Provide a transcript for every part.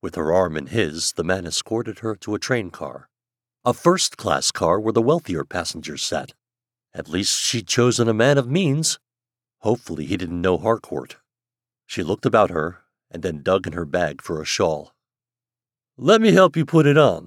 With her arm in his, the man escorted her to a train car. A first-class car where the wealthier passengers sat. At least she'd chosen a man of means. Hopefully he didn't know Harcourt. She looked about her, and then dug in her bag for a shawl. "Let me help you put it on."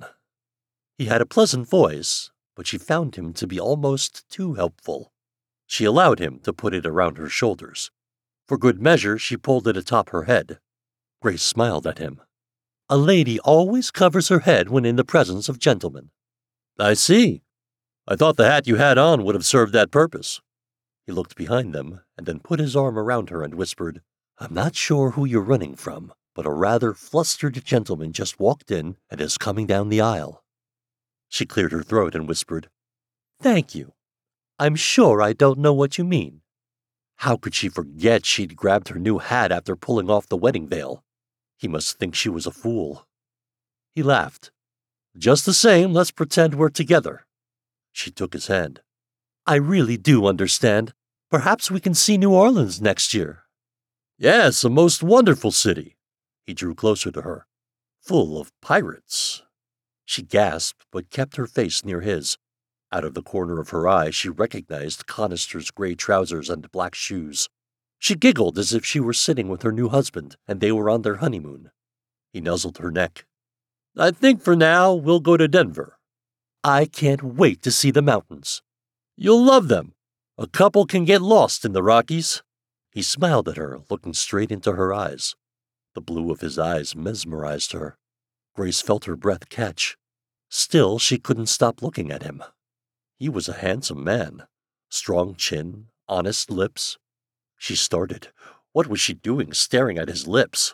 He had a pleasant voice, but she found him to be almost too helpful. She allowed him to put it around her shoulders. For good measure, she pulled it atop her head. Grace smiled at him. "A lady always covers her head when in the presence of gentlemen." "I see. I thought the hat you had on would have served that purpose." He looked behind them, and then put his arm around her and whispered, "I'm not sure who you're running from, but a rather flustered gentleman just walked in and is coming down the aisle." She cleared her throat and whispered, "Thank you. I'm sure I don't know what you mean." How could she forget she'd grabbed her new hat after pulling off the wedding veil? He must think she was a fool. He laughed. "Just the same, let's pretend we're together." She took his hand. "I really do understand. Perhaps we can see New Orleans next year." "Yes, a most wonderful city." He drew closer to her. "Full of pirates." She gasped, but kept her face near his. Out of the corner of her eye, she recognized Conister's gray trousers and black shoes. She giggled as if she were sitting with her new husband and they were on their honeymoon. He nuzzled her neck. "I think for now we'll go to Denver." "I can't wait to see the mountains." "You'll love them. A couple can get lost in the Rockies." He smiled at her, looking straight into her eyes. The blue of his eyes mesmerized her. Grace felt her breath catch. Still, she couldn't stop looking at him. He was a handsome man. Strong chin, honest lips. She started. What was she doing staring at his lips?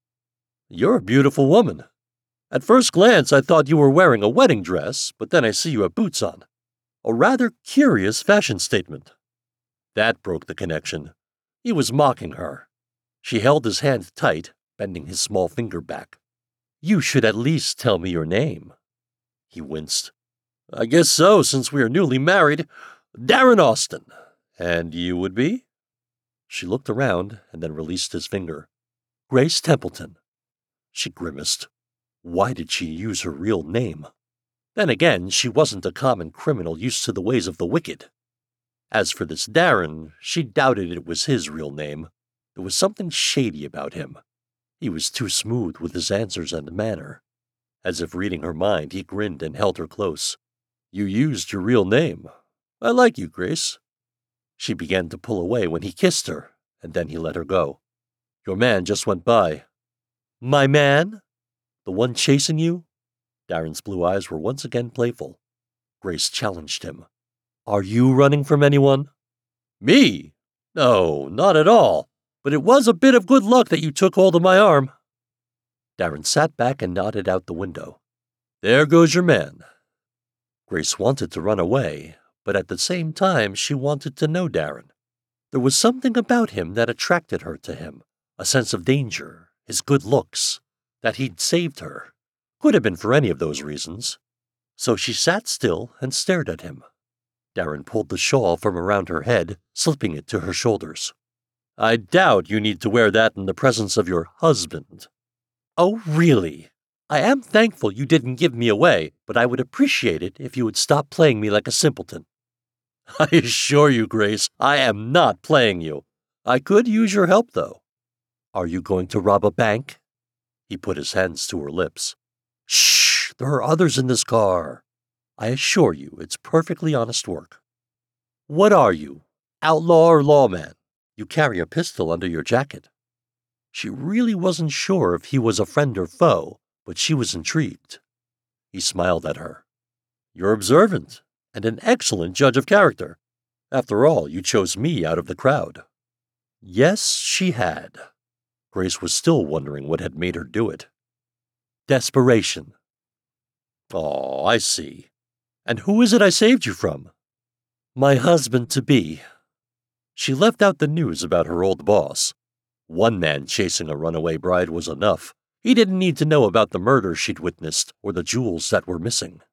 "You're a beautiful woman. At first glance I thought you were wearing a wedding dress, but then I see you have boots on. A rather curious fashion statement." That broke the connection. He was mocking her. She held his hand tight, bending his small finger back. "You should at least tell me your name." He winced. "I guess so, since we are newly married. Darren Austin. And you would be?" She looked around and then released his finger. "Grace Templeton." She grimaced. Why did she use her real name? Then again, she wasn't a common criminal used to the ways of the wicked. As for this Darren, she doubted it was his real name. There was something shady about him. He was too smooth with his answers and manner. As if reading her mind, he grinned and held her close. "You used your real name. I like you, Grace." She began to pull away when he kissed her, and then he let her go. "Your man just went by." "My man? The one chasing you?" Darren's blue eyes were once again playful. Grace challenged him. "Are you running from anyone?" "Me? No, not at all. But it was a bit of good luck that you took hold of my arm." Darren sat back and nodded out the window. "There goes your man." Grace wanted to run away, but at the same time she wanted to know Darren. There was something about him that attracted her to him, a sense of danger, his good looks, that he'd saved her. Could have been for any of those reasons. So she sat still and stared at him. Darren pulled the shawl from around her head, slipping it to her shoulders. "I doubt you need to wear that in the presence of your husband." "Oh, really? I am thankful you didn't give me away, but I would appreciate it if you would stop playing me like a simpleton." "I assure you, Grace, I am not playing you. I could use your help, though." "Are you going to rob a bank?" He put his hands to her lips. "Shh! There are others in this car. I assure you, it's perfectly honest work." "What are you? Outlaw or lawman? You carry a pistol under your jacket." She really wasn't sure if he was a friend or foe, but she was intrigued. He smiled at her. "You're observant, and an excellent judge of character. After all, you chose me out of the crowd." Yes, she had. Grace was still wondering what had made her do it. "Desperation." "Oh, I see. And who is it I saved you from?" "My husband-to-be." She left out the news about her old boss. One man chasing a runaway bride was enough. He didn't need to know about the murder she'd witnessed or the jewels that were missing.